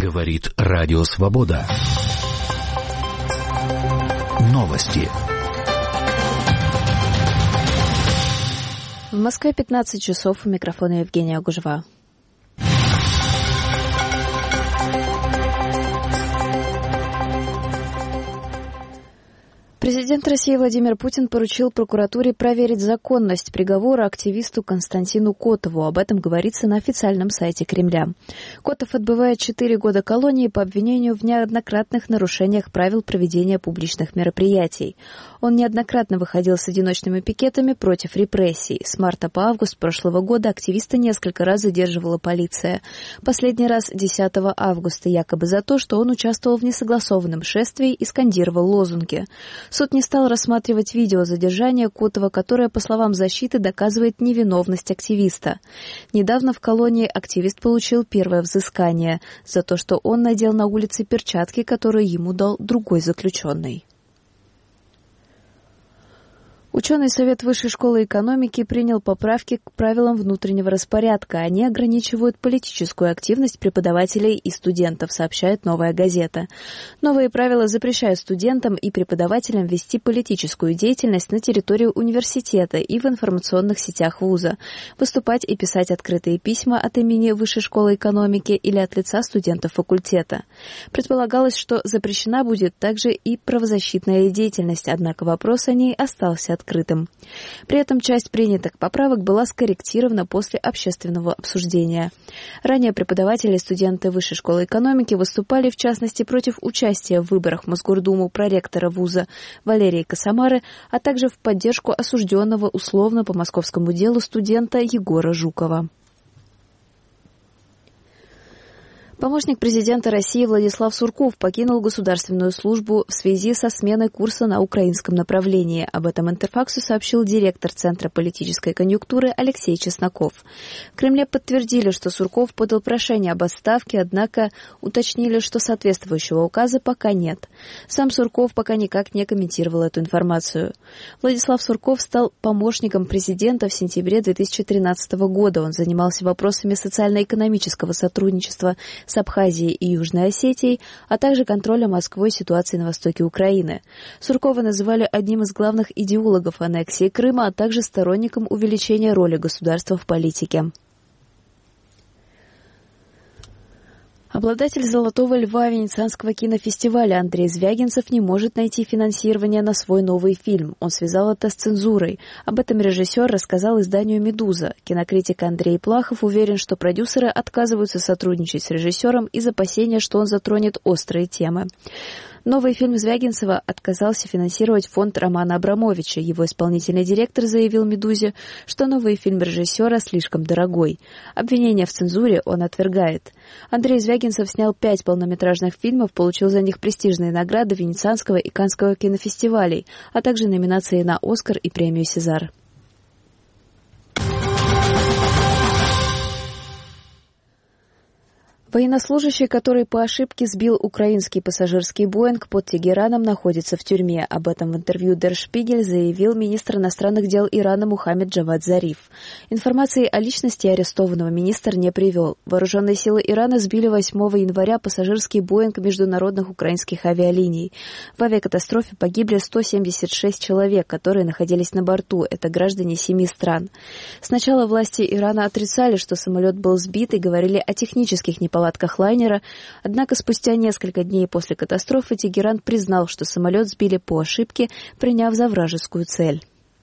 Говорит Радио Свобода. Новости. В Москве 15 часов. У микрофона Евгения Гужева. Президент России Владимир Путин поручил прокуратуре проверить законность приговора активисту Константину Котову. Об этом говорится на официальном сайте Кремля. Котов отбывает 4 года колонии по обвинению в неоднократных нарушениях правил проведения публичных мероприятий. Он неоднократно выходил с одиночными пикетами против репрессий. С марта по август прошлого года активиста несколько раз задерживала полиция. Последний раз 10 августа якобы за то, что он участвовал в несогласованном шествии и скандировал лозунги. Суд не стал рассматривать видео задержания Котова, которое, по словам защиты, доказывает невиновность активиста. Недавно в колонии активист получил первое взыскание за то, что он надел на улице перчатки, которые ему дал другой заключенный. Ученый совет Высшей школы экономики принял поправки к правилам внутреннего распорядка. Они ограничивают политическую активность преподавателей и студентов, сообщает «Новая газета». Новые правила запрещают студентам и преподавателям вести политическую деятельность на территории университета и в информационных сетях вуза, выступать и писать открытые письма от имени Высшей школы экономики или от лица студентов факультета. Предполагалось, что запрещена будет также и правозащитная деятельность, однако вопрос о ней остался открытым. При этом часть принятых поправок была скорректирована после общественного обсуждения. Ранее преподаватели и студенты Высшей школы экономики выступали, в частности, против участия в выборах в Мосгордуму проректора вуза Валерии Косомары, а также в поддержку осужденного условно по московскому делу студента Егора Жукова. Помощник президента России Владислав Сурков покинул государственную службу в связи со сменой курса на украинском направлении. Об этом Интерфаксу сообщил директор Центра политической конъюнктуры Алексей Чесноков. В Кремле подтвердили, что Сурков подал прошение об отставке, однако уточнили, что соответствующего указа пока нет. Сам Сурков пока никак не комментировал эту информацию. Владислав Сурков стал помощником президента в сентябре 2013 года. Он занимался вопросами социально-экономического сотрудничества с Абхазией и Южной Осетией, а также контроля Москвой ситуации на востоке Украины. Суркова называли одним из главных идеологов аннексии Крыма, а также сторонником увеличения роли государства в политике. Обладатель «Золотого льва» Венецианского кинофестиваля Андрей Звягинцев не может найти финансирование на свой новый фильм. Он связал это с цензурой. Об этом режиссер рассказал изданию «Медуза». Кинокритик Андрей Плахов уверен, что продюсеры отказываются сотрудничать с режиссером из опасения, что он затронет острые темы. Новый фильм Звягинцева отказался финансировать фонд Романа Абрамовича. Его исполнительный директор заявил «Медузе», что новый фильм режиссера слишком дорогой. Обвинения в цензуре он отвергает. Андрей Звягинцев снял 5 полнометражных фильмов, получил за них престижные награды Венецианского и Каннского кинофестивалей, а также номинации на «Оскар» и премию «Сезар». Военнослужащий, который по ошибке сбил украинский пассажирский «Боинг» под Тегераном, находится в тюрьме. Об этом в интервью Der Spiegel заявил министр иностранных дел Ирана Мухаммед Джавад Зариф. Информации о личности арестованного министр не привел. Вооруженные силы Ирана сбили 8 января пассажирский «Боинг» международных украинских авиалиний. В авиакатастрофе погибли 176 человек, которые находились на борту. Это граждане 7 стран. Сначала власти Ирана отрицали, что самолет был сбит, и говорили о технических неполадках лайнера, однако спустя несколько дней после катастрофы Тегеран признал, что самолет сбили по ошибке, приняв за вражескую цель.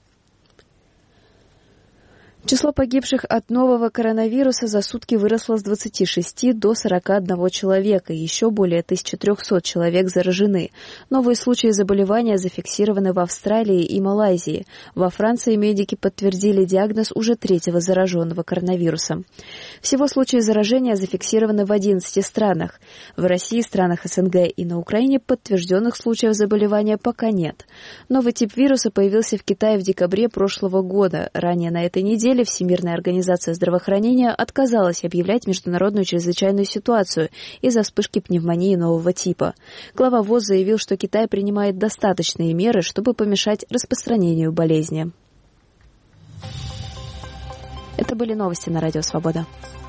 Число погибших от нового коронавируса за сутки выросло с 26 до 41 человека. Еще более 1300 человек заражены. Новые случаи заболевания зафиксированы в Австралии и Малайзии. Во Франции медики подтвердили диагноз уже 3-го зараженного коронавирусом. Всего случаи заражения зафиксированы в 11 странах. В России, странах СНГ и на Украине подтвержденных случаев заболевания пока нет. Новый тип вируса появился в Китае в декабре прошлого года. Ранее на этой неделе Всемирная организация здравоохранения отказалась объявлять международную чрезвычайную ситуацию из-за вспышки пневмонии нового типа. Глава ВОЗ заявил, что Китай принимает достаточные меры, чтобы помешать распространению болезни. Это были новости на Радио Свобода.